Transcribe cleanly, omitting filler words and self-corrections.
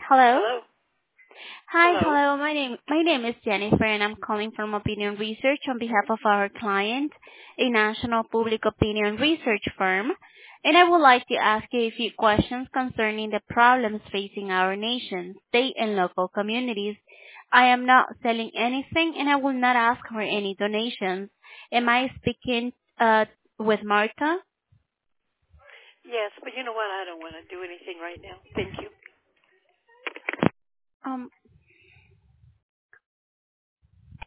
Hello. Hello? Hi, Hello? hello. My name is Jennifer, and I'm calling from Opinion Research on behalf of our client, a national public opinion research firm. And I would like to ask you a few questions concerning the problems facing our nation, state, and local communities. I am not selling anything, and I will not ask for any donations. Am I speaking with Marta? Yes, but you know what? I don't want to do anything right now. Thank you.